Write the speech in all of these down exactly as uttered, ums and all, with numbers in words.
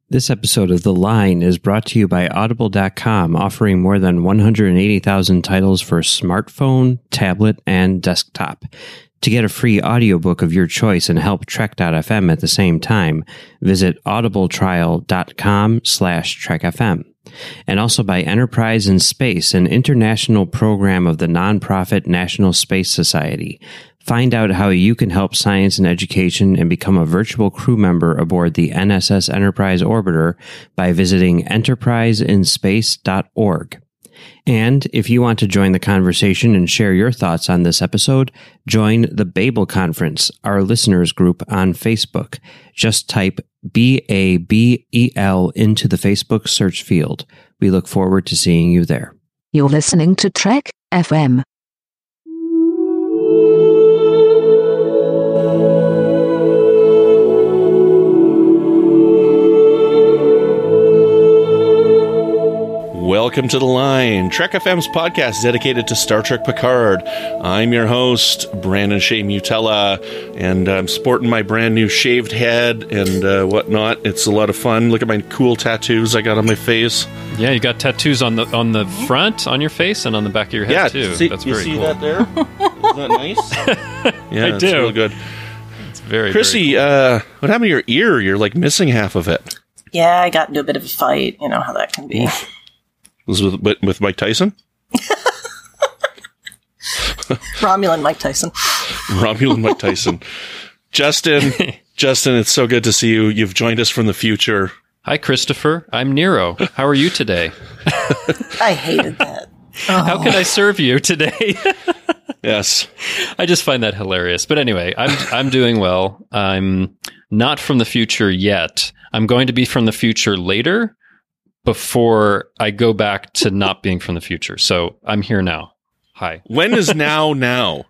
This episode of The Line is brought to you by Audible dot com, offering more than one hundred eighty thousand titles for smartphone, tablet, and desktop. To get a free audiobook of your choice and help Trek dot f m at the same time, visit audibletrial dot com slash trek f m. And also by Enterprise in Space, an international program of the nonprofit National Space Society. Find out how you can help science and education and become a virtual crew member aboard the N S S Enterprise Orbiter by visiting enterprise in space dot org. And if you want to join the conversation and share your thoughts on this episode, join the Babel Conference, our listeners group on Facebook. Just type B A B E L into the Facebook search field. We look forward to seeing you there. You're listening to Trek F M. Welcome to The Line, Trek F M's podcast dedicated to Star Trek Picard. I'm your host, Brandon Shea Mutella, and I'm sporting my brand new shaved head and uh, whatnot. It's a lot of fun. Look at my cool tattoos I got on my face. Yeah, you got tattoos on the on the front, on your face, and on the back of your head, yeah, too. See, That's you very see cool. that there? Isn't that nice? Yeah, I it's do. real good. It's very, Chrissy, very cool. uh, what happened to your ear? You're like missing half of it. Yeah, I got into a bit of a fight. You know how that can be. Oof. Was with, with with Mike Tyson? Romulan Mike Tyson. Romulan Mike Tyson. Justin, Justin, it's so good to see you. You've joined us from the future. Hi, Christopher. I'm Nero. How are you today? I hated that. Oh. How can I serve you today? Yes. I just find that hilarious. But anyway, I'm I'm doing well. I'm not from the future yet. I'm going to be from the future later, before I go back to not being from the future. So I'm here now. Hi. When is now now?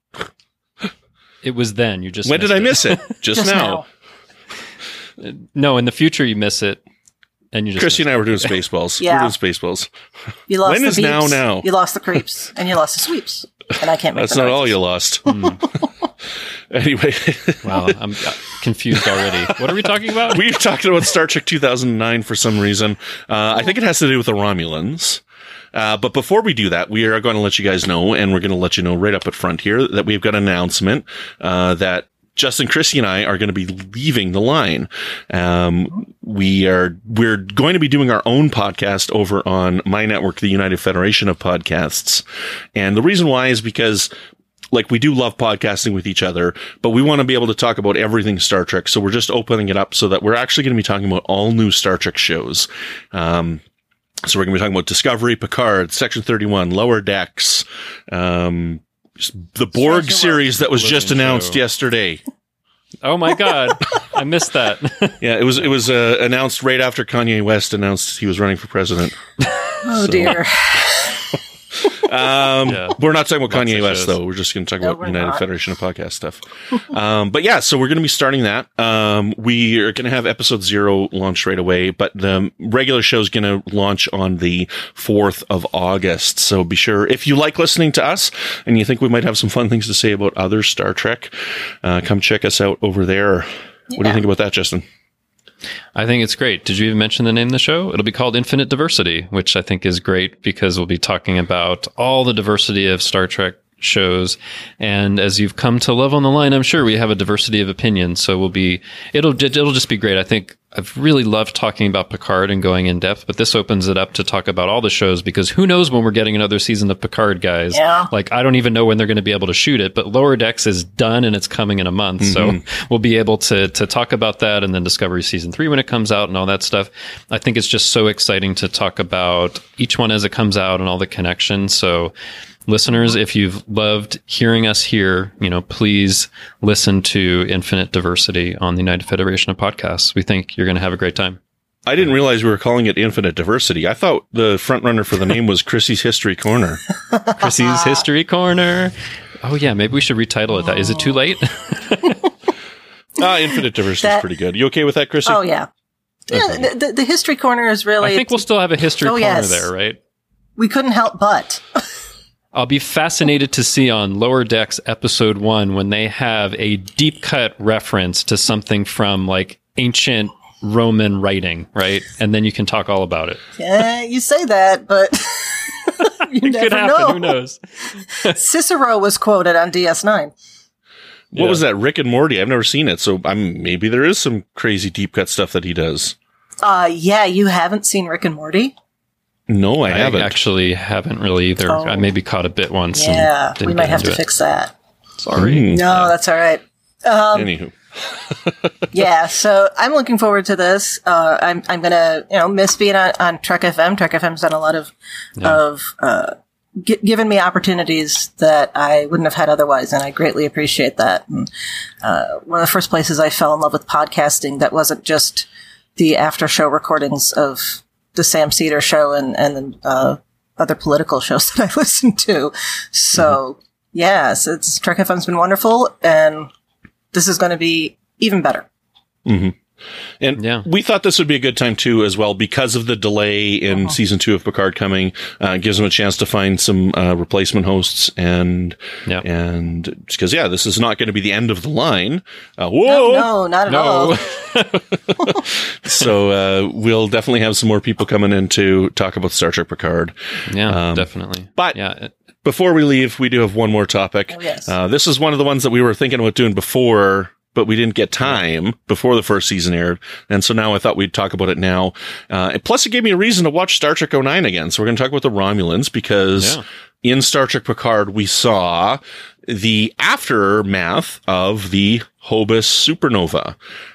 It was then. You just When did I it. miss it? Just, Just now. now. No, in the future you miss it. And you just Christy and missed I were doing Spaceballs. Yeah. We're doing Spaceballs. You lost When the is now beeps, now? You lost the creeps, and you lost the sweeps. And I can't make That's the not noises. all you lost. Mm. Anyway. Wow, I'm confused already. What are we talking about? We're talking about Star Trek two thousand nine for some reason. Uh, I think it has to do with the Romulans. Uh, but before we do that, we are going to let you guys know, and we're going to let you know right up at front here, that we've got an announcement uh, that Justin, Chrissy, and I are going to be leaving The Line. Um, we are, we're going to be doing our own podcast over on my network, the United Federation of Podcasts. And the reason why is because, like, we do love podcasting with each other, but we want to be able to talk about everything Star Trek. So we're just opening it up so that we're actually going to be talking about all new Star Trek shows. Um, so we're going to be talking about Discovery, Picard, Section thirty-one, Lower Decks, um, the Borg Treasure series that was just Living announced show. yesterday. Oh my God, I missed that. Yeah, it was it was uh, announced right after Kanye West announced he was running for president. Oh, So- dear. Um, Yeah. We're not talking about Lots Kanye of West, shows. though. We're just going to talk No, about we're United not. Federation of Podcast stuff. um, but yeah, so we're going to be starting that. Um, we are going to have episode zero launch right away, but the regular show is going to launch on the fourth of August. So be sure, if you like listening to us and you think we might have some fun things to say about other Star Trek, uh, come check us out over there. What do you Yeah. think about that, Justin? I think it's great. Did you even mention the name of the show? It'll be called Infinite Diversity, which I think is great because we'll be talking about all the diversity of Star Trek shows. And as you've come to love on the line, I'm sure we have a diversity of opinions. So we'll be, it'll, it'll just be great. I think I've really loved talking about Picard and going in depth, but this opens it up to talk about all the shows because who knows when we're getting another season of Picard, guys. Yeah. Like, I don't even know when they're going to be able to shoot it, but Lower Decks is done and it's coming in a month. So we'll be able to, to talk about that and then Discovery season three when it comes out and all that stuff. I think it's just so exciting to talk about each one as it comes out and all the connections. So, listeners, if you've loved hearing us here, you know, please listen to Infinite Diversity on the United Federation of Podcasts. We think you're going to have a great time. I didn't realize we were calling it Infinite Diversity. I thought the front runner for the name was Chrissy's History Corner. Chrissy's History Corner. Oh, yeah, maybe we should retitle it that. Is it too late? Ah, Infinite Diversity is That- pretty good. You okay with that, Chrissy? Oh, yeah. Yeah, the, the, the history corner is really, I think we'll still have a History Oh, Corner yes. there, right? we couldn't help but. I'll be fascinated to see on Lower Decks episode one when they have a deep cut reference to something from like ancient Roman writing, right? And then you can talk all about it. Yeah, you say that, but you It never could happen. know. Who knows? Cicero was quoted on D S nine. What Yeah. was that? Rick and Morty. I've never seen it, so I'm maybe there is some crazy deep cut stuff that he does. Uh, yeah, you haven't seen Rick and Morty? No, I, I haven't. actually haven't really either. Oh. I maybe caught a bit once. Yeah, and didn't we might get have to into it. fix that. Sorry. Hmm. No, that's all right. Um, Anywho, yeah, so I'm looking forward to this. Uh, I'm I'm gonna you know miss being on, on Trek F M. Trek F M's done a lot of of uh, gi- given me opportunities that I wouldn't have had otherwise, and I greatly appreciate that. And, uh, one of the first places I fell in love with podcasting that wasn't just the after show recordings of the Sam Cedar show and and uh, other political shows that I listened to. So mm-hmm. yes, it's Trek F M's been wonderful, and this is going to be even better. mm-hmm. And Yeah. we thought this would be a good time too, as well, because of the delay in Uh-huh. season two of Picard coming. Uh, gives them a chance to find some uh, replacement hosts, and Yeah. and because yeah, this is not going to be the end of the line. Uh, No, whoa, no, not at all. No. so uh, we'll definitely have some more people coming in to talk about Star Trek Picard. Yeah, Um, definitely. but- yeah, it- Before we leave, we do have one more topic. Oh, yes. Uh, this is one of the ones that we were thinking about doing before, but we didn't get time before the first season aired. And so now I thought we'd talk about it now. Uh, and plus it gave me a reason to watch Star Trek oh nine again. So we're going to talk about the Romulans, because Yeah. in Star Trek Picard, we saw the aftermath of the Hobus supernova.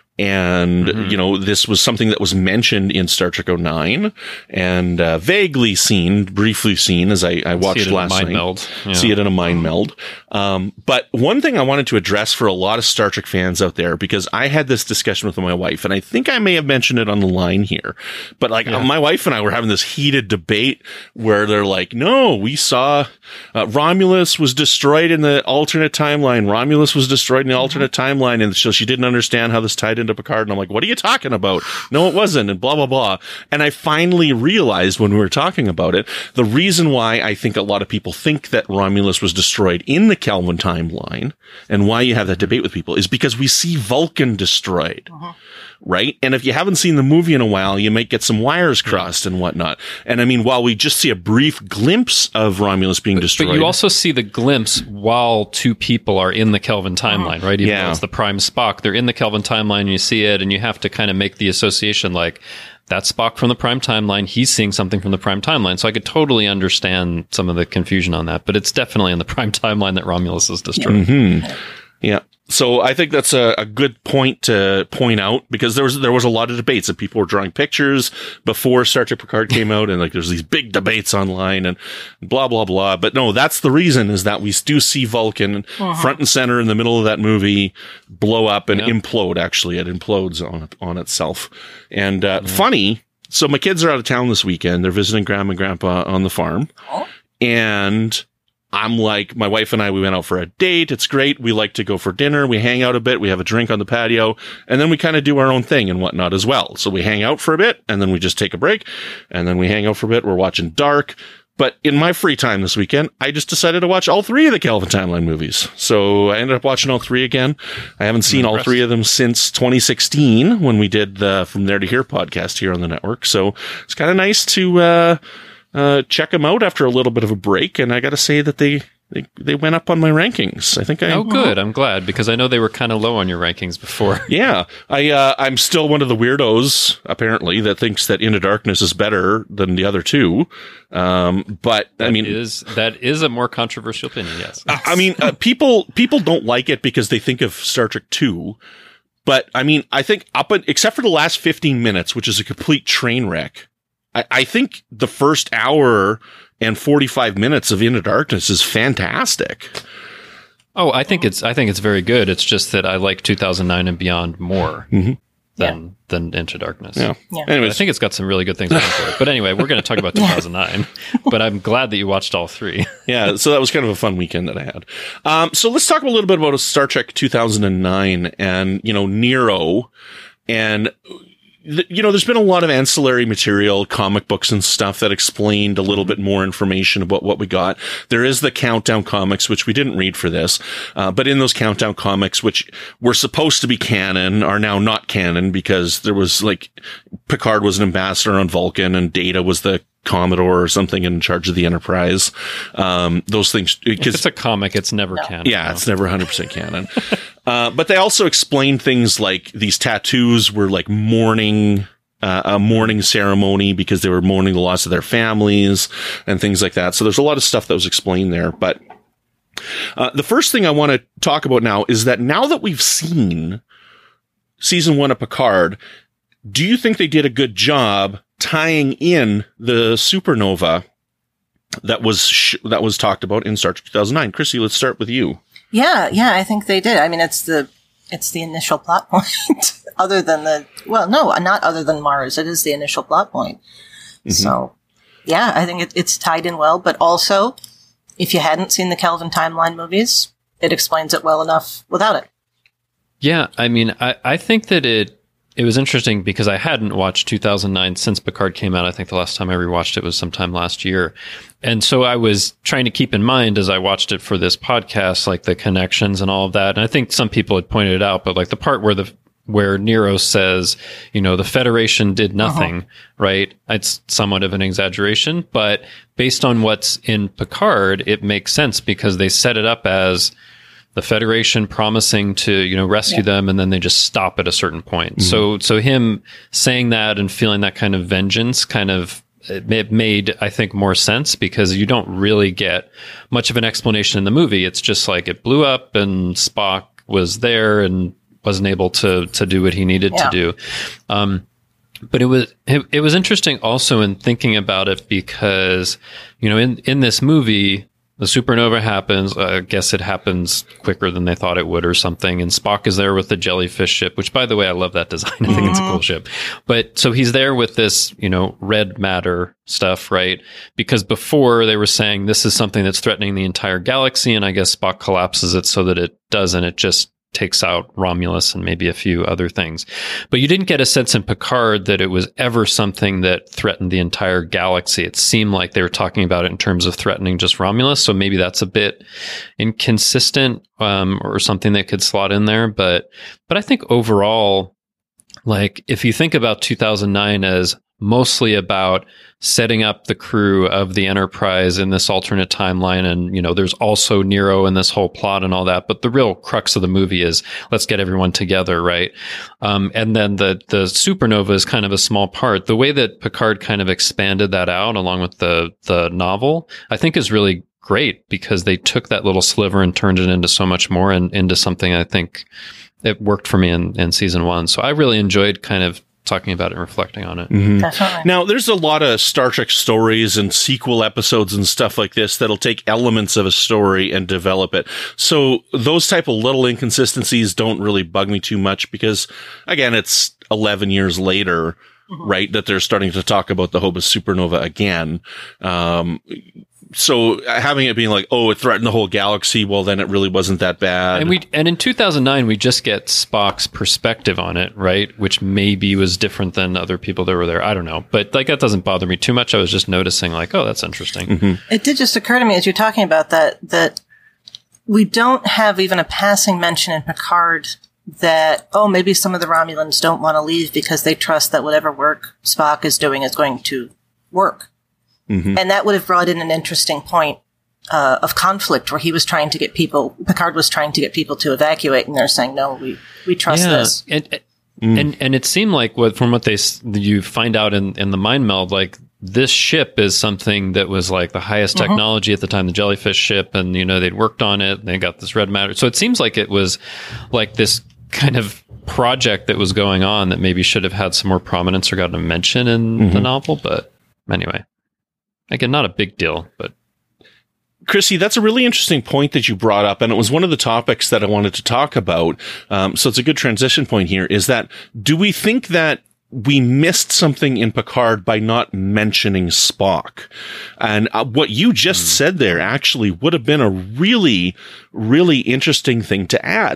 And, Mm-hmm. you know, this was something that was mentioned in Star Trek oh nine and uh, vaguely seen, briefly seen as I, I watched see it in a last mind night. meld. Yeah. See it in a mind meld. Um, but one thing I wanted to address for a lot of Star Trek fans out there, because I had this discussion with my wife, and I think I may have mentioned it on the line here, but like Yeah. my wife and I were having this heated debate where they're like, no, we saw uh, Romulus was destroyed in the alternate timeline. Romulus was destroyed in the alternate timeline. And so she didn't understand how this tied into Picard. And I'm like, what are you talking about? No, it wasn't. And blah, blah, blah. And I finally realized when we were talking about it, the reason why I think a lot of people think that Romulus was destroyed in the Kelvin timeline and why you have that debate with people is because we see Vulcan destroyed. Uh-huh. Right? And if you haven't seen the movie in a while, you might get some wires crossed and whatnot. And I mean, while we just see a brief glimpse of Romulus being destroyed. But you also see the glimpse while two people are in the Kelvin timeline, right? Even Yeah. though it's the prime Spock, they're in the Kelvin timeline, and you see it, and you have to kind of make the association like, that's Spock from the prime timeline. He's seeing something from the prime timeline. So I could totally understand some of the confusion on that, but it's definitely in the prime timeline that Romulus is destroyed. Mm-hmm. Yeah. So I think that's a, a good point to point out, because there was there was a lot of debates that people were drawing pictures before Star Trek Picard came out, and like there's these big debates online and blah blah blah. But no, that's the reason, is that we do see Vulcan Uh-huh. front and center in the middle of that movie blow up and Yeah. implode. Actually, it implodes on on itself. And uh, funny. So my kids are out of town this weekend. They're visiting Grandma and Grandpa on the farm, Oh. and I'm like, my wife and I, we went out for a date. It's great. We like to go for dinner. We hang out a bit. We have a drink on the patio, and then we kind of do our own thing and whatnot as well. So we hang out for a bit, and then we just take a break, and then we hang out for a bit. We're watching Dark. But in my free time this weekend, I just decided to watch all three of the Kelvin Timeline movies. So I ended up watching all three again. I haven't seen all three of them since twenty sixteen, when we did the From There to Here podcast here on the network. So it's kind of nice to, uh, Uh, check them out after a little bit of a break, and I got to say that they, they they went up on my rankings. I think I Oh, good. I'm glad, because I know they were kind of low on your rankings before. yeah I uh, I'm still one of the weirdos apparently that thinks that Into Darkness is better than the other two. Um, but I That mean, is that is a more controversial opinion. Yes. I I mean, uh, people people don't like it because they think of Star Trek two. But I mean, I think up at, except for the last fifteen minutes, which is a complete train wreck. I, I think the first hour and forty-five minutes of Into Darkness is fantastic. Oh, I think it's I think it's very good. It's just that I like two thousand nine and Beyond more Mhm. than than Into Darkness. Yeah. Yeah. I Anyways, think it's got some really good things going for it. But anyway, we're going to talk about two thousand nine. But I'm glad that you watched all three. yeah, so that was kind of a fun weekend that I had. Um, so let's talk a little bit about Star Trek two thousand nine and, you know, Nero. And th- you know, there's been a lot of ancillary material, comic books and stuff that explained a little bit more information about what we got. There is the Countdown comics, which we didn't read for this, uh, but in those Countdown comics, which were supposed to be canon, are now not canon because there was like Picard was an ambassador on Vulcan and Data was the Commodore or something in charge of the Enterprise. Um, those things, if it's a comic, it's never no. canon. Yeah, it's never one hundred percent canon. uh, but they also explain things like these tattoos were like mourning, uh, a mourning ceremony because they were mourning the loss of their families and things like that. So there's a lot of stuff that was explained there. But uh, the first thing I want to talk about now is that now that we've seen season one of Picard, do you think they did a good job tying in the supernova that was sh- that was talked about in Star Trek two thousand nine? Chrissy, let's start with you. Yeah, yeah, I think they did. I mean, it's the it's the initial plot point. Other than the well, no, not other than Mars. It is the initial plot point. Mm-hmm. So, yeah, I think it, it's tied in well. But also, if you hadn't seen the Kelvin Timeline movies, it explains it well enough without it. Yeah, I mean, I, I think that it. It was interesting because I hadn't watched two thousand nine since Picard came out. I think the last time I rewatched it was sometime last year. And so I was trying to keep in mind as I watched it for this podcast, like the connections and all of that. And I think some people had pointed it out, but like the part where the, where Nero says, you know, the Federation did nothing, uh-huh. right? It's somewhat of an exaggeration, but based on what's in Picard, it makes sense because they set it up as the Federation promising to, you know, rescue yeah. them, and then they just stop at a certain point. Mm-hmm. So, so him saying that and feeling that kind of vengeance kind of, it made, I think, more sense because you don't really get much of an explanation in the movie. It's just like it blew up and Spock was there and wasn't able to, to do what he needed yeah. to do. Um, but it was, it, it was interesting also in thinking about it because, you know, in, in this movie, the supernova happens. I guess it happens quicker than they thought it would or something. And Spock is there with the jellyfish ship, which, by the way, I love that design. I think mm-hmm. it's a cool ship. But so he's there with this, you know, red matter stuff, right? Because before they were saying this is something that's threatening the entire galaxy. And I guess Spock collapses it so that it doesn't. It just takes out Romulus and maybe a few other things. But you didn't get a sense in Picard that it was ever something that threatened the entire galaxy. It seemed like they were talking about it in terms of threatening just Romulus. So maybe that's a bit inconsistent, um, or something that could slot in there. But, but I think overall, like if you think about two thousand nine as mostly about setting up the crew of the Enterprise in this alternate timeline. And, you know, there's also Nero in this whole plot and all that. But the real crux of the movie is let's get everyone together, right? Um, and then the, the supernova is kind of a small part. The way that Picard kind of expanded that out along with the, the novel, I think is really great because they took that little sliver and turned it into so much more and into something I think it worked for me in, in season one. So I really enjoyed kind of talking about it and reflecting on it. Mm-hmm. Definitely. Now, there's a lot of Star Trek stories and sequel episodes and stuff like this that'll take elements of a story and develop it. So those type of little inconsistencies don't really bug me too much because, again, it's eleven years later, mm-hmm. right, that they're starting to talk about the Hobus supernova again. Um, So having it being like, oh, it threatened the whole galaxy, well, then it really wasn't that bad. And we and in two thousand nine, we just get Spock's perspective on it, right? Which maybe was different than other people that were there. I don't know. But like that doesn't bother me too much. I was just noticing like, oh, that's interesting. Mm-hmm. It did just occur to me as you're talking about that, that we don't have even a passing mention in Picard that, oh, maybe some of the Romulans don't want to leave because they trust that whatever work Spock is doing is going to work. Mm-hmm. And that would have brought in an interesting point uh, of conflict where he was trying to get people, Picard was trying to get people to evacuate, and they're saying, no, we, we trust yeah. this. And, mm. and and it seemed like what from what they you find out in, in the mind meld, like this ship is something that was like the highest mm-hmm. technology at the time, the jellyfish ship, and you know they'd worked on it, and they got this red matter. So it seems like it was like this kind of project that was going on that maybe should have had some more prominence or gotten a mention in mm-hmm. the novel. But anyway. Again, not a big deal, but... Chrissy, that's a really interesting point that you brought up, and it was one of the topics that I wanted to talk about. Um, so it's a good transition point here, is that, do we think that we missed something in Picard by not mentioning Spock? And uh, what you just mm. said there actually would have been a really, really interesting thing to add.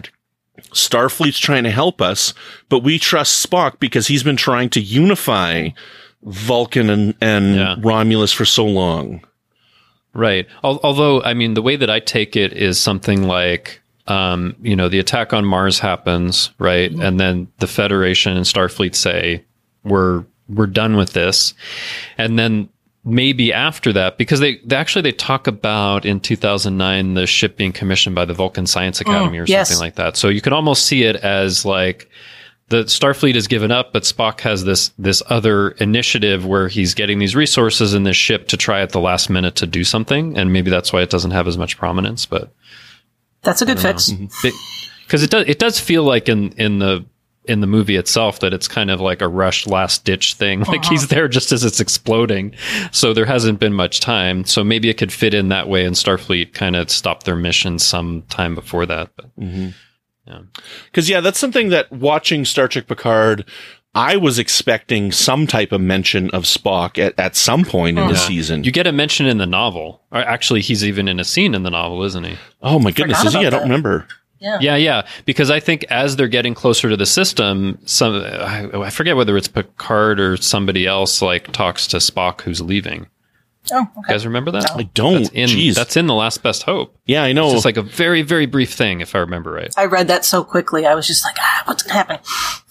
Starfleet's trying to help us, but we trust Spock because he's been trying to unify Vulcan and, and Yeah. Romulus for so long. Right. Al- Although, I mean, the way that I take it is something like, um, you know, the attack on Mars happens, right? And then the Federation and Starfleet say, we're, we're done with this. And then maybe after that, because they, they actually, they talk about in two thousand nine, the ship being commissioned by the Vulcan Science Academy or yes. something like that. So you can almost see it as like, the Starfleet has given up, but Spock has this this other initiative where he's getting these resources in this ship to try at the last minute to do something, and maybe that's why it doesn't have as much prominence. But That's a good fix. because it does it does feel like in in the in the movie itself that it's kind of like a rushed last ditch thing. Like he's there just as it's exploding, so there hasn't been much time. So maybe it could fit in that way, and Starfleet kind of stopped their mission some time before that. But. Mm-hmm. Because, yeah, that's something that watching Star Trek Picard, I was expecting some type of mention of Spock at, at some point in the season. You get a mention in the novel. Or actually, he's even in a scene in the novel, isn't he? Oh, my goodness. Forgot Is he? about I don't that. remember. Yeah. Yeah, yeah. Because I think as they're getting closer to the system, some I, I forget whether it's Picard or somebody else like talks to Spock who's leaving. Oh, You okay. guys remember that? I don't. That's in, Jeez. that's in The Last Best Hope. Yeah, I know. It's just like a very, very brief thing, if I remember right. I read that so quickly. I was just like, ah, what's going to happen?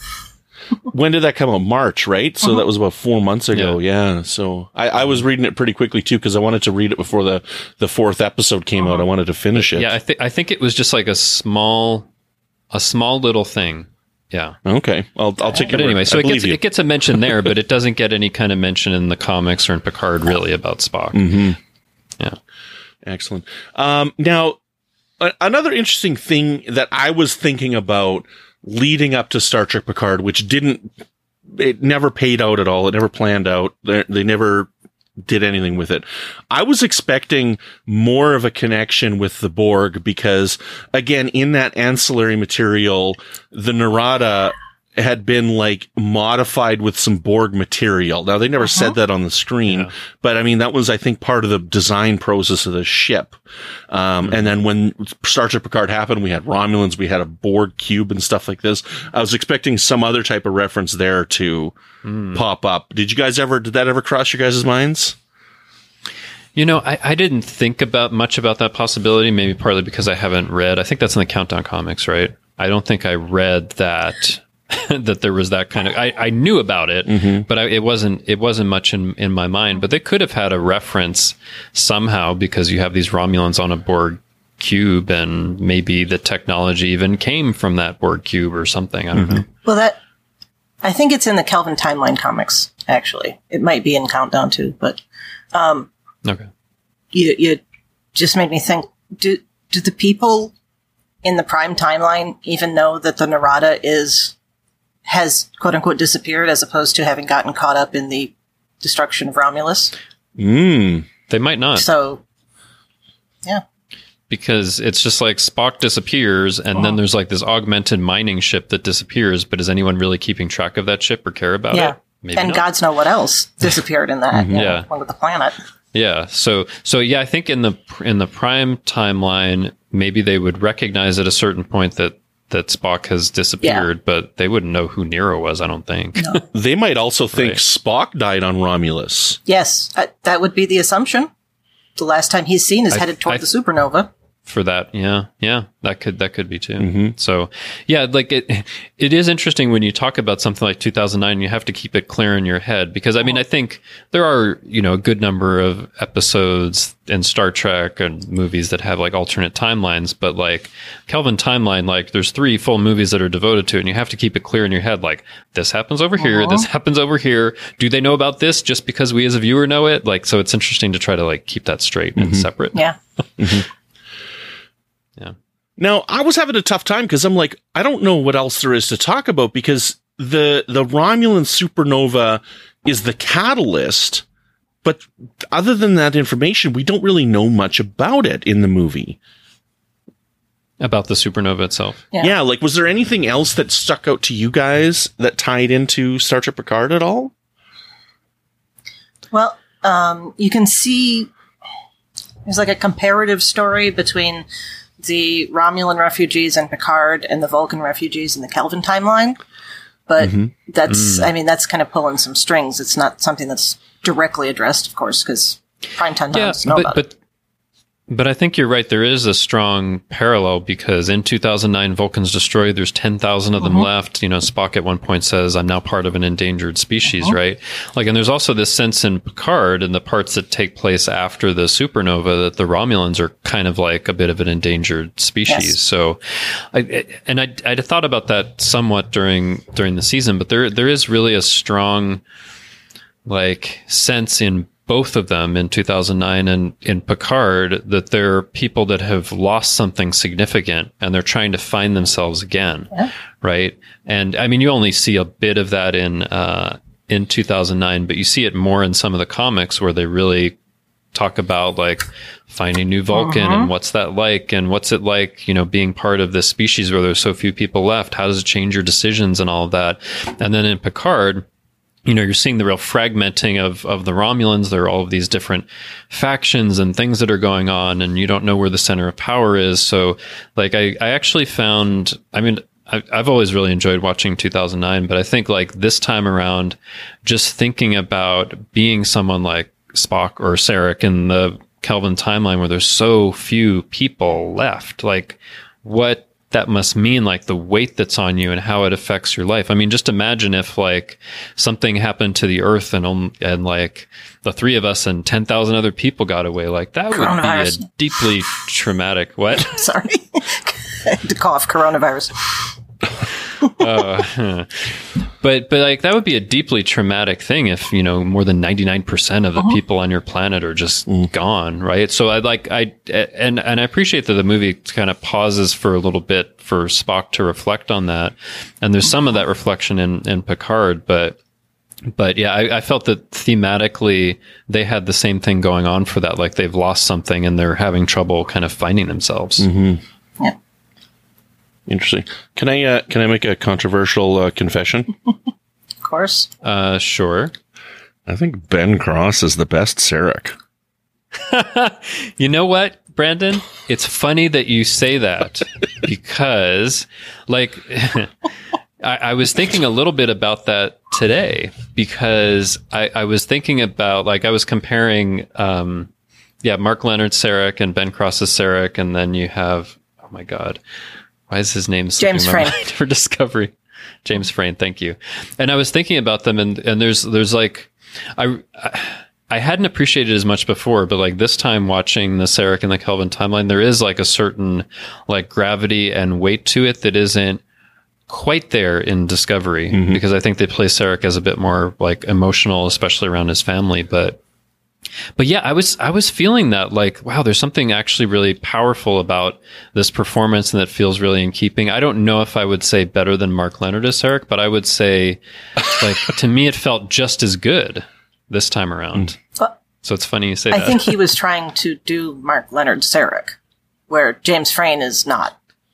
When did that come out? March, right? So that was about four months ago. Yeah. So I, I was reading it pretty quickly too because I wanted to read it before the, the fourth episode came out. I wanted to finish it. Yeah, I think I think it was just like a small, a small little thing. Yeah. Okay. I'll, I'll take But your anyway, word. so I it gets believe you. it gets a mention there, but it doesn't get any kind of mention in the comics or in Picard really about Spock. Mm-hmm. Yeah. Excellent. Um, now, a- another interesting thing that I was thinking about leading up to Star Trek Picard, which didn't, it never paid out at all. It never planned out. They, they never did anything with it. I was expecting more of a connection with the Borg because, again, in that ancillary material, the Narada had been like modified with some Borg material. Now they never uh-huh. said that on the screen, yeah. but I mean, that was, I think, part of the design process of the ship. Um, mm-hmm. and then when Star Trek Picard happened, we had Romulans, we had a Borg cube and stuff like this. I was expecting some other type of reference there to mm. pop up. Did you guys ever, did that ever cross your guys' minds? You know, I, I didn't think about much about that possibility, maybe partly because I haven't read, I think that's in the Countdown comics, right? I don't think I read that. that there was that kind of, I, I knew about it, mm-hmm. but I, it wasn't, it wasn't much in, in my mind, but they could have had a reference somehow because you have these Romulans on a Borg cube and maybe the technology even came from that Borg cube or something. I don't mm-hmm. know. Well, that, I think it's in the Kelvin Timeline comics, actually. It might be in Countdown too, but, um, okay. You, you just made me think, do, do the people in the Prime timeline even know that the Narada is, has quote unquote disappeared as opposed to having gotten caught up in the destruction of Romulus? Mm. They might not. So, yeah. Because it's just like Spock disappears and oh. then there's like this augmented mining ship that disappears, but is anyone really keeping track of that ship or care about yeah. it? Maybe and not. God's know what else disappeared in that. mm-hmm. you know, yeah. One with the planet. Yeah. So, so yeah, I think in the, in the Prime timeline, maybe they would recognize at a certain point that that Spock has disappeared, yeah. but they wouldn't know who Nero was, I don't think. No. They might also think right. Spock died on Romulus. Yes, uh, that would be the assumption. The last time he's seen is I, headed toward I, the supernova. For that, yeah, yeah, that could that could be too. Mm-hmm. So, yeah, like it, it is interesting when you talk about something like two thousand nine. You have to keep it clear in your head because I mean, I think there are you know a good number of episodes in Star Trek and movies that have like alternate timelines, but like Kelvin Timeline, like there's three full movies that are devoted to it, and you have to keep it clear in your head. Like this happens over uh-huh. here, this happens over here. Do they know about this just because we as a viewer know it? Like, so it's interesting to try to like keep that straight mm-hmm. and separate. Yeah. mm-hmm. Yeah. Now, I was having a tough time because I'm like, I don't know what else there is to talk about because the the Romulan supernova is the catalyst, but other than that information, we don't really know much about it in the movie. About the supernova itself. Yeah. yeah, like was there anything else that stuck out to you guys that tied into Star Trek Picard at all? Well, um, you can see there's like a comparative story between the Romulan refugees in Picard and the Vulcan refugees in the Kelvin timeline. But mm-hmm. that's, mm. I mean, that's kind of pulling some strings. It's not something that's directly addressed, of course, because Primetime yeah, doesn't know but, about but, it. But I think you're right. There is a strong parallel because in two thousand nine, Vulcan's destroyed. There's ten thousand of them mm-hmm. left. You know, Spock at one point says, I'm now part of an endangered species, mm-hmm. right? Like, and there's also this sense in Picard and the parts that take place after the supernova that the Romulans are kind of like a bit of an endangered species. Yes. So, I, and I, I'd thought about that somewhat during, during the season, but there, there is really a strong, like, sense in both of them in two thousand nine and in Picard that they're people that have lost something significant and they're trying to find themselves again. Yeah. Right. And I mean, you only see a bit of that in, uh, in two thousand nine, but you see it more in some of the comics where they really talk about like finding new Vulcan uh-huh. and what's that like and what's it like, you know, being part of this species where there's so few people left. How does it change your decisions and all of that? And then in Picard, you know, you're seeing the real fragmenting of, of the Romulans. There are all of these different factions and things that are going on, and you don't know where the center of power is. So, like, I, I actually found, I mean, I, I've always really enjoyed watching two thousand nine, but I think, like, this time around, just thinking about being someone like Spock or Sarek in the Kelvin timeline where there's so few people left, like, what that must mean, like the weight that's on you and how it affects your life. I mean, just imagine if like something happened to the Earth and um, and like the three of us and ten thousand other people got away. Like that would be a deeply traumatic. What? Sorry, I had to cough. Coronavirus. uh, but but like that would be a deeply traumatic thing if, you know, more than ninety-nine percent of the uh-huh. people on your planet are just mm. gone, right? So I like I and and I appreciate that the movie kind of pauses for a little bit for Spock to reflect on that, and there's some of that reflection in in Picard, but but yeah, I, I felt that thematically they had the same thing going on for that, like they've lost something and they're having trouble kind of finding themselves. Mm-hmm. Yeah. Interesting. Can I uh, can I make a controversial uh, confession? Of course. Uh, sure. I think Ben Cross is the best Sarek. You know what, Brandon? It's funny that you say that because, like, I, I was thinking a little bit about that today because I, I was thinking about, like, I was comparing, um, yeah, Mark Leonard's Sarek and Ben Cross's Sarek, and then you have, oh my God. Why is his name James Frayne for Discovery? James Frayne, thank you. And I was thinking about them, and and there's there's like I I hadn't appreciated it as much before, but like this time watching the Sarek and the Kelvin timeline, there is like a certain like gravity and weight to it that isn't quite there in Discovery, mm-hmm. because I think they play Sarek as a bit more like emotional, especially around his family, but. But yeah, I was I was feeling that, like, wow, there's something actually really powerful about this performance and that feels really in keeping. I don't know if I would say better than Mark Leonard as Sarek, but I would say, like, to me, it felt just as good this time around. Well, so it's funny you say I that. I think he was trying to do Mark Leonard Sarek, where James Frayne is not.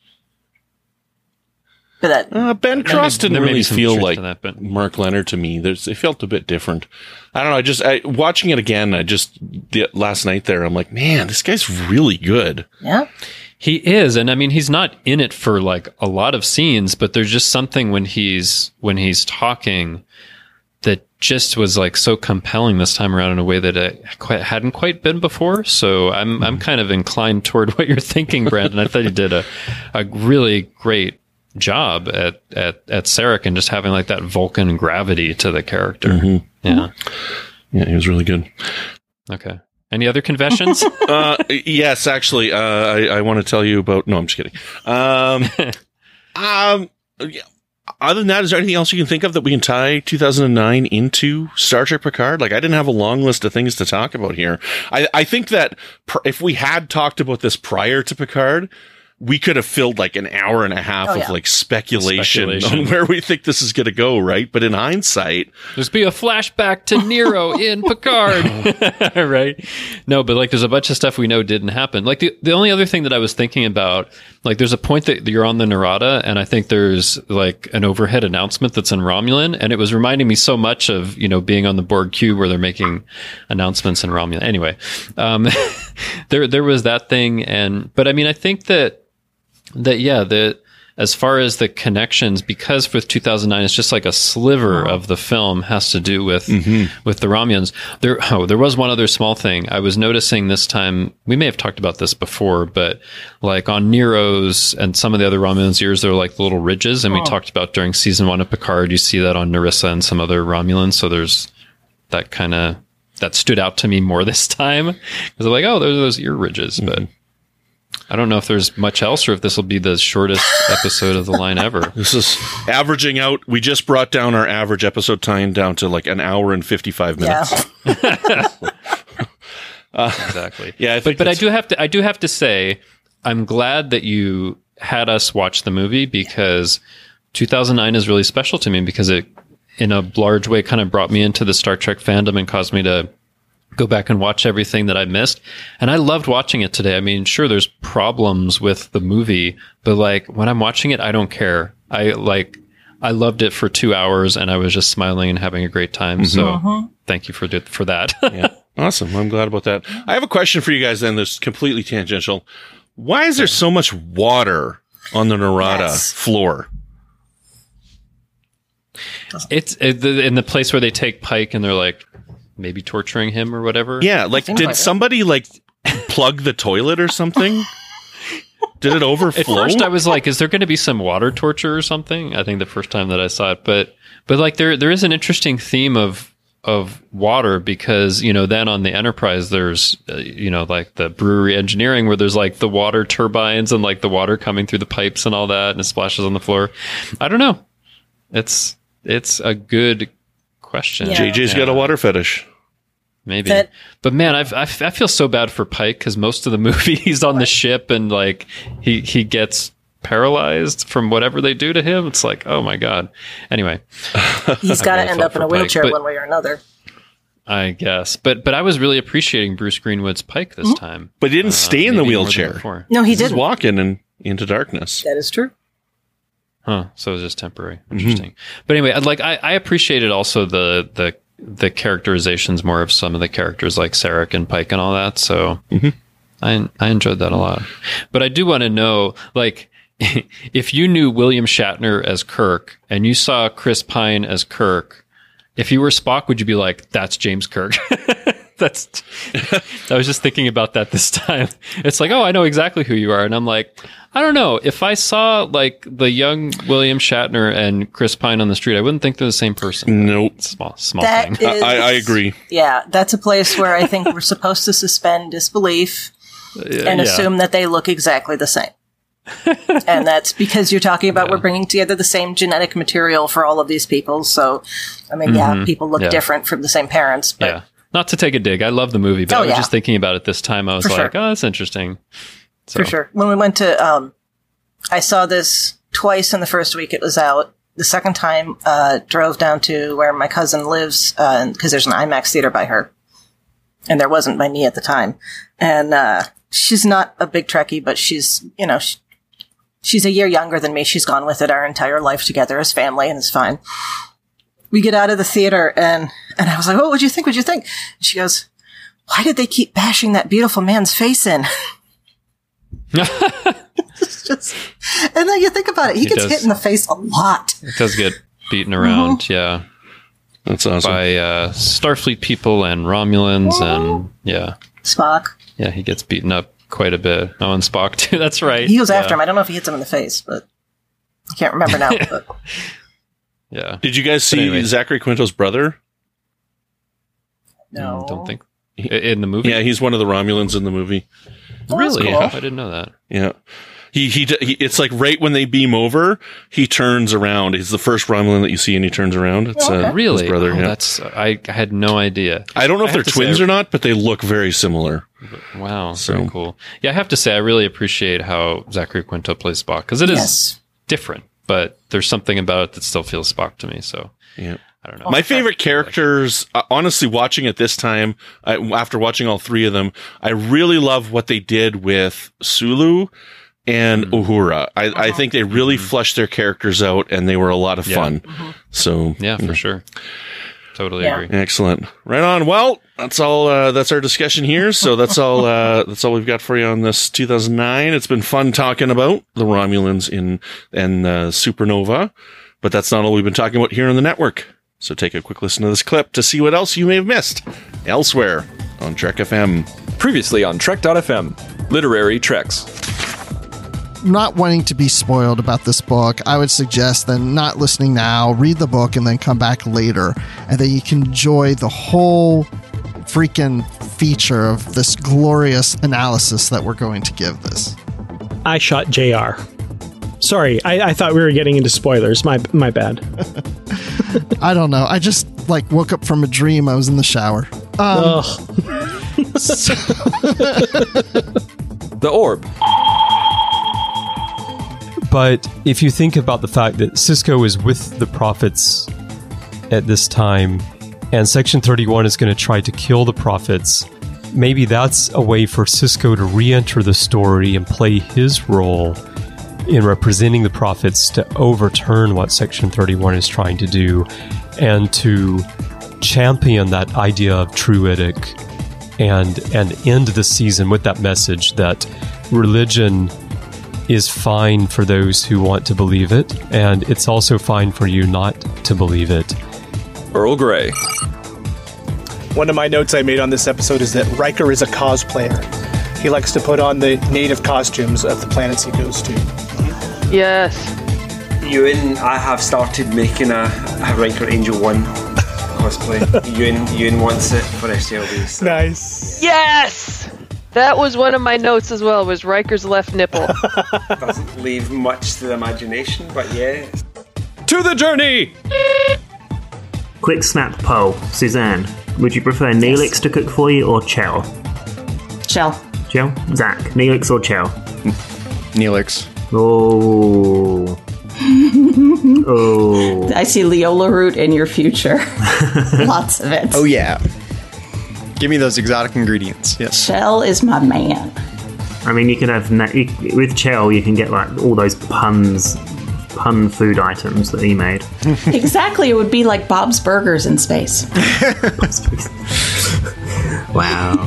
But that, uh, Ben Cross didn't really feel like that, but. Mark Leonard to me. There's, it felt a bit different. I don't know. I just I, watching it again. I just the, last night there. I'm like, man, this guy's really good. Yeah, he is, and I mean, he's not in it for like a lot of scenes, but there's just something when he's when he's talking that just was like so compelling this time around in a way that it quite, hadn't quite been before. So I'm I'm kind of inclined toward what you're thinking, Brandon. I thought you did a a really great job at, at, at Sarek and just having like that Vulcan gravity to the character. Mm-hmm. Yeah. Yeah, he was really good. Okay. Any other confessions? uh, yes, actually, uh, I, I want to tell you about, no, I'm just kidding. Um, um, yeah. Other than that, is there anything else you can think of that we can tie two thousand nine into Star Trek Picard? Like, I didn't have a long list of things to talk about here. I, I think that pr- if we had talked about this prior to Picard, we could have filled like an hour and a half Oh, of yeah. like speculation, Speculation. on where we think this is going to go, right? But in hindsight, There's be a flashback to Nero in Picard, right? No, but like there's a bunch of stuff we know didn't happen. Like the the only other thing that I was thinking about, like there's a point that you're on the Narada, and I think there's like an overhead announcement that's in Romulan, and it was reminding me so much of, you know, being on the Borg cube where they're making announcements in Romulan. Anyway, um, there there was that thing, and but I mean I think that. That yeah, the as far as the connections, because with two thousand nine, it's just like a sliver of the film has to do with Mm-hmm. with the Romulans. There, oh, there was one other small thing I was noticing this time. We may have talked about this before, but like on Nero's and some of the other Romulans' ears, there are like little ridges, and we talked about during season one of Picard. You see that on Narissa and some other Romulans. So there's that kind of that stood out to me more this time because I'm like, oh, there's those ear ridges, Mm-hmm. but. I don't know if there's much else or if this will be the shortest episode of the line ever. this is averaging out. We just brought down our average episode time down to like an hour and fifty-five minutes. Yeah. Exactly. Yeah, I but think but I that's- do have to I do have to say I'm glad that you had us watch the movie because two thousand nine is really special to me because it in a large way kind of brought me into the Star Trek fandom and caused me to go back and watch everything that I missed. And I loved watching it today. I mean, sure, there's problems with the movie, but like when I'm watching it, I don't care. I like, I loved it for two hours and I was just smiling and having a great time. So thank you for, th- for that. Yeah. Awesome. I'm glad about that. I have a question for you guys then that's completely tangential. Why is there so much water on the Narada Yes. floor? It's it, the, in the place where they take Pike and they're like maybe torturing him or whatever. Yeah, like Seems did like it. somebody like plug the toilet or something? Did it overflow? At first, I was like, "Is there going to be some water torture or something?" I think the first time that I saw it, but but like there there is an interesting theme of of water because you know then on the Enterprise there's uh, you know like the brewery engineering where there's like the water turbines and like the water coming through the pipes and all that and it splashes on the floor. I don't know. It's it's a good question. Yeah. J J's got a water fetish. Maybe. That- but man, I've, I've, I feel so bad for Pike because most of the movie he's on the ship and like he, he gets paralyzed from whatever they do to him. It's like, oh my God. Anyway, He's I got to really end felt up in a for Pike, wheelchair but- one way or another. I guess. But but I was really appreciating Bruce Greenwood's Pike this time. But he didn't Uh, stay in the maybe more than wheelchair. before. No, he He's didn't. walking and into darkness. That is true. Huh. So it was just temporary. Interesting. But anyway, I'd like I, I appreciated also the the the characterizations more of some of the characters like Sarek and Pike and all that. So I I enjoyed that a lot. But I do want to know, like, if you knew William Shatner as Kirk and you saw Chris Pine as Kirk, if you were Spock, would you be like, that's James Kirk? That's. I was just thinking about that this time. It's like, oh, I know exactly who you are, and I'm like, I don't know. If I saw like the young William Shatner and Chris Pine on the street, I wouldn't think they're the same person. Nope. Small, small That thing. is- I, I agree. Yeah, that's a place where I think we're supposed to suspend disbelief and Yeah. assume that they look exactly the same. And that's because you're talking about we're bringing together the same genetic material for all of these people. So, I mean, yeah, people look Yeah. different from the same parents, but Yeah. Not to take a dig. I love the movie, but Oh, I was yeah. just thinking about it this time. I was For like, sure. oh, that's interesting. So, for sure. When we went to, um, I saw this twice in the first week it was out. The second time, uh, drove down to where my cousin lives, uh, cause there's an IMAX theater by her. And there wasn't by me at the time. And, uh, she's not a big Trekkie, but she's, you know, she, she's a year younger than me. She's gone with it our entire life together as family and it's fine. We get out of the theater and, and I was like, oh, what'd you think? What'd you think? And she goes, why did they keep bashing that beautiful man's face in? It's just, and then you think about it, he, He gets does. hit in the face a lot. it does get beaten around. Yeah. That's awesome. By uh, Starfleet people and Romulans. And yeah. Spock. Yeah. He gets beaten up quite a bit. Oh, and Spock too. That's right. He goes yeah. after him. I don't know if he hits him in the face, but I can't remember now. But Yeah. Did you guys see anyway. Zachary Quinto's brother? no. Mm, Don't think. I- In the movie? Yeah, he's one of the Romulans in the movie. Oh, that's Really? cool. I didn't know that. Yeah. He, he he it's like right when they beam over, he turns around. He's the first Romulan that you see, and he turns around. It's Okay. uh, Really? his brother. Oh, yeah. that's I had no idea. I don't know if I they're have to say, twins I- or not, but they look very similar. Wow, So- very cool. Yeah, I have to say, I really appreciate how Zachary Quinto plays Spock because it is Yes. different, but there's something about it that still feels Spock to me. So Yeah. I don't know. My favorite characters, uh, honestly, watching it this time, I, after watching all three of them, I really love what they did with Sulu and Mm. Uhura. I, I think they really fleshed their characters out, and they were a lot of Yeah. fun. So Yeah, for sure. Totally Yeah. agree. excellent. Right on. Well, that's all. Uh, that's our discussion here. So that's all. Uh, that's all we've got for you on this two thousand nine. It's been fun talking about the Romulans in and uh, Supernova, but that's not all we've been talking about here on the network. So take a quick listen to this clip to see what else you may have missed elsewhere on Trek F M. Previously on Trek dot F M, Literary Treks. Not wanting to be spoiled about this book, I would suggest then not listening now, read the book, and then come back later. And then you can enjoy the whole freaking feature of this glorious analysis that we're going to give this. I shot J R. Sorry, I, I thought we were getting into spoilers. My my bad. I don't know. I just like woke up from a dream. I was in the shower. Um, Ugh. The Orb. But if you think about the fact that Sisko is with the Prophets at this time, and Section thirty-one is going to try to kill the Prophets, maybe that's a way for Sisko to re-enter the story and play his role in representing the Prophets to overturn what Section thirty-one is trying to do and to champion that idea of Druidic and and end the season with that message that religion is fine for those who want to believe it, and it's also fine for you not to believe it. Earl Grey. One of my notes I made on this episode is that Riker is a cosplayer. He likes to put on the native costumes of the planets he goes to. Yes. Ewan, I have started making a, a Riker Angel one cosplay. Ewan, Ewan wants it for S T L B. So. Nice. Yes! That was one of my notes as well, was Riker's left nipple. Doesn't leave much to the imagination, but yeah. To the journey! Quick snap poll. Suzanne, would you prefer Neelix to cook for you or Chell? Chell. Chell? Zach, Neelix or Chell? Neelix. Oh. Oh. I see Leola root in your future. Lots of it. Oh, yeah. Give me those exotic ingredients. Yes. Chell is my man. I mean, you can have na- you, with Chell, you can get like all those puns, pun food items that he made. Exactly, it would be like Bob's Burgers in space. Wow.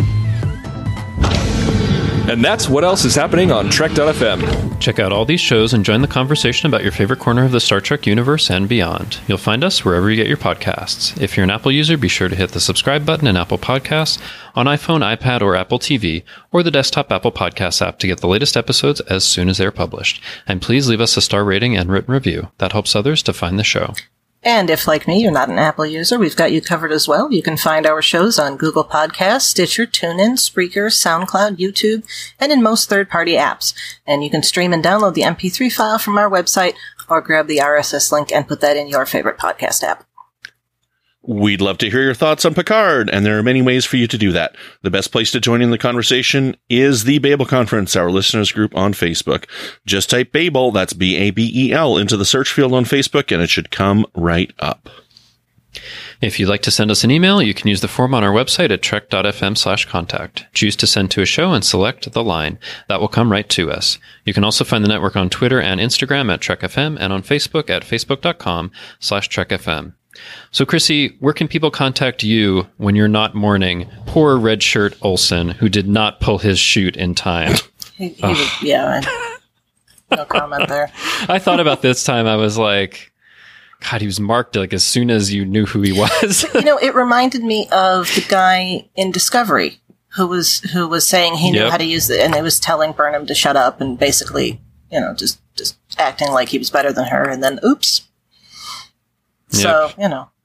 And that's what else is happening on Trek dot F M. Check out all these shows and join the conversation about your favorite corner of the Star Trek universe and beyond. You'll find us wherever you get your podcasts. If you're an Apple user, be sure to hit the subscribe button in Apple Podcasts on iPhone, iPad, or Apple T V, or the desktop Apple Podcasts app to get the latest episodes as soon as they're published. And please leave us a star rating and written review. That helps others to find the show. And if, like me, you're not an Apple user, we've got you covered as well. You can find our shows on Google Podcasts, Stitcher, TuneIn, Spreaker, SoundCloud, YouTube, and in most third-party apps. And you can stream and download the M P three file from our website or grab the R S S link and put that in your favorite podcast app. We'd love to hear your thoughts on Picard, and there are many ways for you to do that. The best place to join in the conversation is the Babel Conference, our listeners group on Facebook. Just type Babel, that's B A B E L, into the search field on Facebook, and it should come right up. If you'd like to send us an email, you can use the form on our website at trek dot f m slash contact. Choose to send to a show and select the line. That will come right to us. You can also find the network on Twitter and Instagram at Trek F M and on Facebook at facebook dot com slash Trek F M. So, Chrissy, where can people contact you when you're not mourning poor red shirt Olsen, who did not pull his chute in time? He, he was, yeah, no comment there. I thought about this time. I was like, God, he was marked like as soon as you knew who he was. You know, it reminded me of the guy in Discovery who was who was saying he knew Yep. how to use it, and it was telling Burnham to shut up and basically, you know, just just acting like he was better than her, and then oops. So, Yep. you know.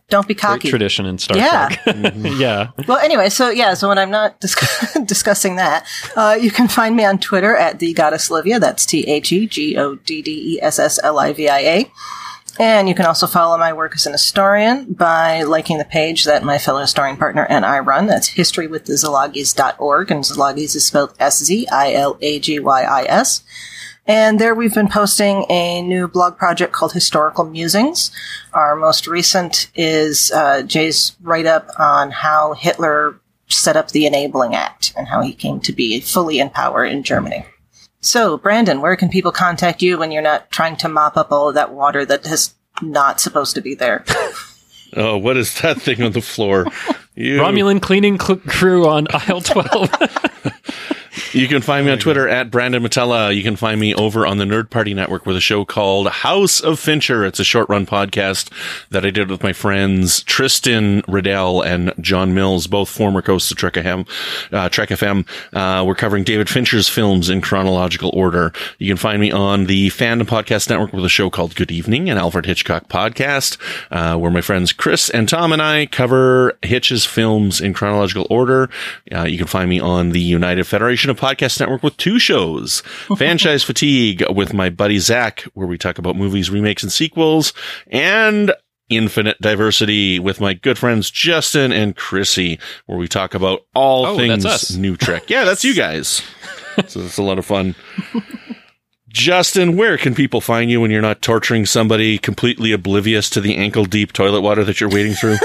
don't be cocky. Great tradition in Star Yeah. Trek. Yeah. Well, anyway, so yeah, so when I'm not dis- discussing that, uh, you can find me on Twitter at the Goddess Livia. That's T H E G O D D E S S L I V I A. And you can also follow my work as an historian by liking the page that my fellow historian partner and I run. That's history with the zilagis dot org, and Zilagis is spelled S Z I L A G Y I S. And there we've been posting a new blog project called Historical Musings. Our most recent is uh, Jay's write-up on how Hitler set up the Enabling Act and how he came to be fully in power in Germany. So, Brandon, where can people contact you when you're not trying to mop up all of that water that is not supposed to be there? Oh, what is that thing on the floor? You. Romulan cleaning cl- crew on aisle twelve. You can find me on Twitter at Brandon Matella. You can find me over on the Nerd Party Network with a show called House of Fincher. It's a short run podcast that I did with my friends Tristan Riddell and John Mills, both former hosts of Trek F M. Uh, Trek F M. Uh, we're covering David Fincher's films in chronological order. You can find me on the Fandom Podcast Network with a show called Good Evening, an Alfred Hitchcock podcast, uh, where my friends Chris and Tom and I cover Hitch's films in chronological order. Uh, you can find me on the United Federation of Podcast Network with two shows. Franchise Fatigue with my buddy Zach, where we talk about movies, remakes, and sequels, and Infinite Diversity with my good friends Justin and Chrissy, where we talk about all Oh, things that's us. new Trek. Yeah, that's you guys. So it's a lot of fun. Justin, where can people find you when you're not torturing somebody completely oblivious to the ankle-deep toilet water that you're wading through?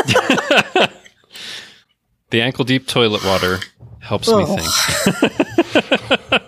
The ankle deep toilet water helps Oh. me think.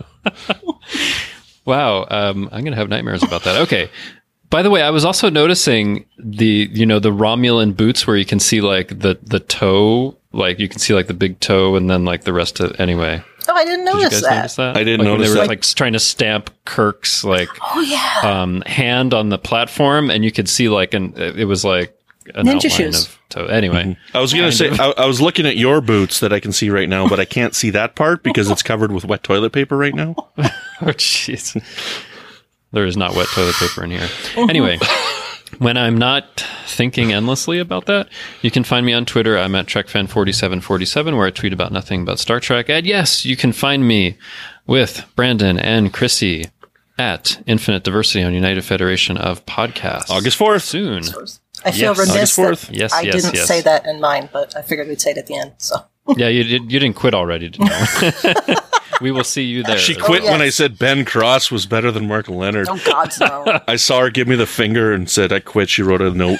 Wow, um, I'm gonna have nightmares about that. Okay. By the way, I was also noticing the you know the Romulan boots where you can see like the the toe, like you can see like the big toe, and then like the rest of anyway. Oh, I didn't Did you notice guys that. notice that? I didn't like when notice they were that. like trying to stamp Kirk's like Oh, yeah. um, hand on the platform, and you could see like an it was like an Ninja outline shoes. of toe. Anyway, I was going to say, Kind I, I was looking at your boots that I can see right now, but I can't see that part because it's covered with wet toilet paper right now. Oh, jeez. There is not wet toilet paper in here. Anyway, when I'm not thinking endlessly about that, you can find me on Twitter. I'm at TrekFan forty-seven forty-seven, where I tweet about nothing but Star Trek. And yes, you can find me with Brandon and Chrissy at Infinite Diversity on United Federation of Podcasts. August fourth. Soon. I feel Yes. remiss August fourth. that Yes, I yes, didn't yes. say that in mine, but I figured we'd say it at the end. So Yeah, you, did, you didn't quit already, did you? We will see you there. She quit Oh, yes. when I said Ben Cross was better than Mark Leonard. oh God, no. I saw her give me the finger and said, I quit. She wrote a note.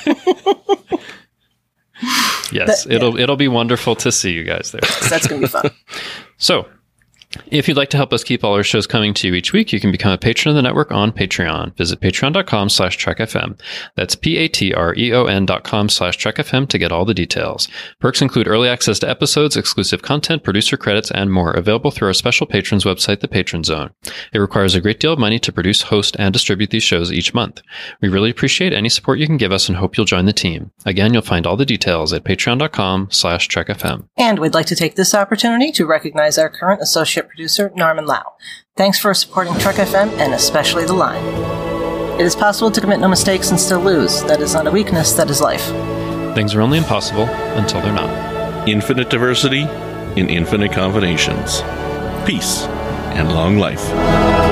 Yes, But- it'll it'll be wonderful to see you guys there. That's gonna be fun. So, if you'd like to help us keep all our shows coming to you each week, you can become a patron of the network on Patreon. Visit patreon.com slash trekfm. That's P-A-T-R-E-O-N dot com slash trekfm to get all the details. Perks include early access to episodes, exclusive content, producer credits, and more, available through our special patrons website, The Patron Zone. It requires a great deal of money to produce, host, and distribute these shows each month. We really appreciate any support you can give us and hope you'll join the team. Again, you'll find all the details at patreon.com slash trekfm. And we'd like to take this opportunity to recognize our current associate producer, Norman Lau. Thanks for supporting Trek F M and especially The Line. It is possible to commit no mistakes and still lose. That is not a weakness, that is life. Things are only impossible until they're not. Infinite diversity in infinite combinations. Peace and long life.